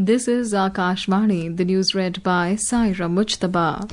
This is Akashvani, the news read by Saira Mujtaba.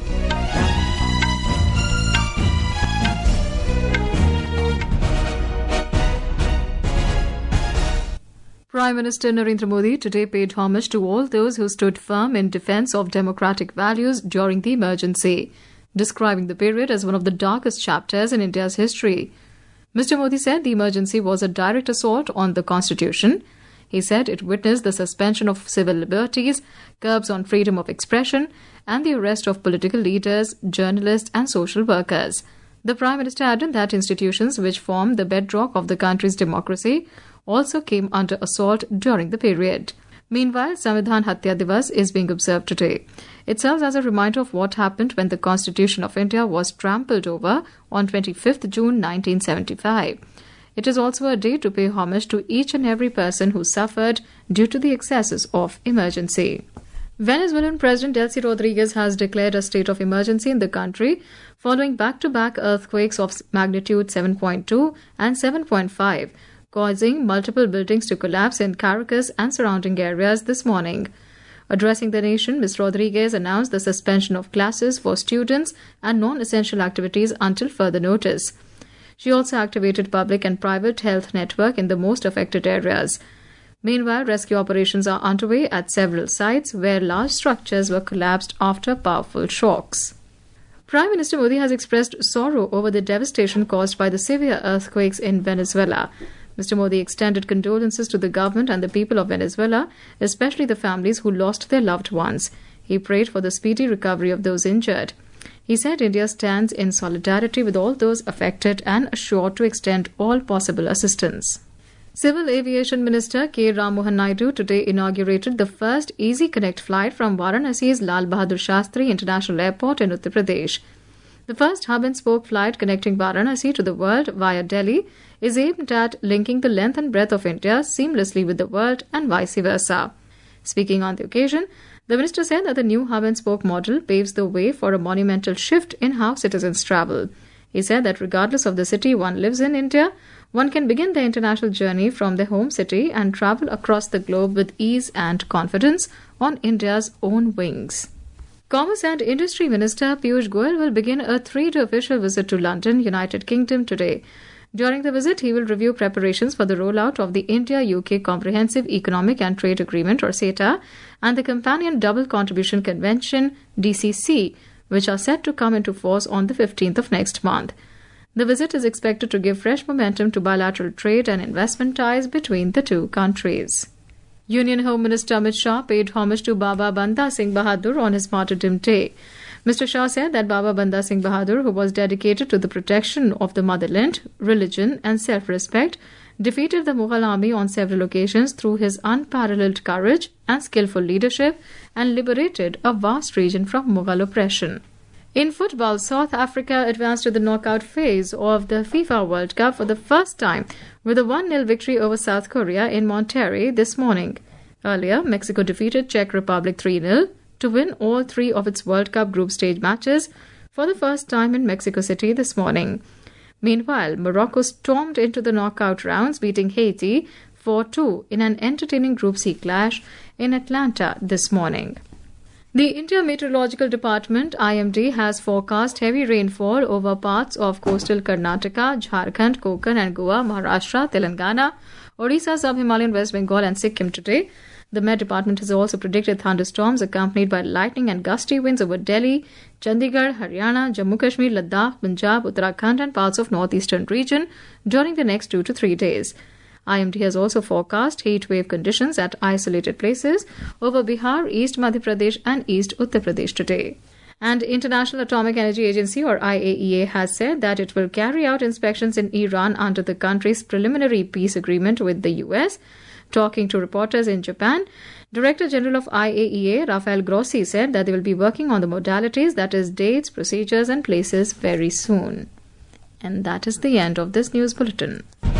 Prime Minister Narendra Modi today paid homage to all those who stood firm in defence of democratic values during the emergency, describing the period as one of the darkest chapters in India's history. Mr. Modi said the emergency was a direct assault on the Constitution. He said it witnessed the suspension of civil liberties, curbs on freedom of expression, and the arrest of political leaders, journalists, and social workers. The Prime Minister added that institutions which form the bedrock of the country's democracy also came under assault during the period. Meanwhile, Samvidhan Hatya Divas is being observed today. It serves as a reminder of what happened when the Constitution of India was trampled over on 25th June 1975. It is also a day to pay homage to each and every person who suffered due to the excesses of emergency. Venezuelan President Delcy Rodriguez has declared a state of emergency in the country following back-to-back earthquakes of magnitude 7.2 and 7.5, causing multiple buildings to collapse in Caracas and surrounding areas this morning. Addressing the nation, Ms. Rodriguez announced the suspension of classes for students and non-essential activities until further notice. She also activated public and private health network in the most affected areas. Meanwhile, rescue operations are underway at several sites where large structures were collapsed after powerful shocks. Prime Minister Modi has expressed sorrow over the devastation caused by the severe earthquakes in Venezuela. Mr. Modi extended condolences to the government and the people of Venezuela, especially the families who lost their loved ones. He prayed for the speedy recovery of those injured. He said India stands in solidarity with all those affected and assured to extend all possible assistance. Civil Aviation Minister K. Ram Mohan Naidu today inaugurated the first Easy Connect flight from Varanasi's Lal Bahadur Shastri International Airport in Uttar Pradesh. The first hub-and-spoke flight connecting Varanasi to the world via Delhi is aimed at linking the length and breadth of India seamlessly with the world and vice versa. Speaking on the occasion, the minister said that the new hub-and-spoke model paves the way for a monumental shift in how citizens travel. He said that regardless of the city one lives in India, one can begin their international journey from their home city and travel across the globe with ease and confidence on India's own wings. Commerce and Industry Minister Piyush Goyal will begin a 3-day official visit to London, United Kingdom today. During the visit, he will review preparations for the rollout of the India-UK Comprehensive Economic and Trade Agreement or CETA and the Companion Double Contribution Convention DCC, which are set to come into force on the 15th of next month. The visit is expected to give fresh momentum to bilateral trade and investment ties between the two countries. Union Home Minister Amit Shah paid homage to Baba Banda Singh Bahadur on his martyrdom day. Mr. Shah said that Baba Banda Singh Bahadur, who was dedicated to the protection of the motherland, religion and self-respect, defeated the Mughal army on several occasions through his unparalleled courage and skillful leadership and liberated a vast region from Mughal oppression. In football, South Africa advanced to the knockout phase of the FIFA World Cup for the first time with a 1-0 victory over South Korea in Monterrey this morning. Earlier, Mexico defeated Czech Republic 3-0 to win all 3 of its World Cup group stage matches for the first time in Mexico City this morning. Meanwhile, Morocco stormed into the knockout rounds, beating Haiti 4-2 in an entertaining Group C clash in Atlanta this morning. The India Meteorological Department IMD has forecast heavy rainfall over parts of coastal Karnataka, Jharkhand, Konkan and Goa, Maharashtra, Telangana, Odisha, Sub-Himalayan, West Bengal and Sikkim today. The Met Department has also predicted thunderstorms accompanied by lightning and gusty winds over Delhi, Chandigarh, Haryana, Jammu Kashmir, Ladakh, Punjab, Uttarakhand and parts of northeastern region during the next 2 to 3 days. IMD has also forecast heat wave conditions at isolated places over Bihar, East Madhya Pradesh and East Uttar Pradesh today. And International Atomic Energy Agency or IAEA has said that it will carry out inspections in Iran under the country's preliminary peace agreement with the US. Talking to reporters in Japan, Director General of IAEA Rafael Grossi said that they will be working on the modalities, that is dates, procedures and places very soon. And that is the end of this news bulletin.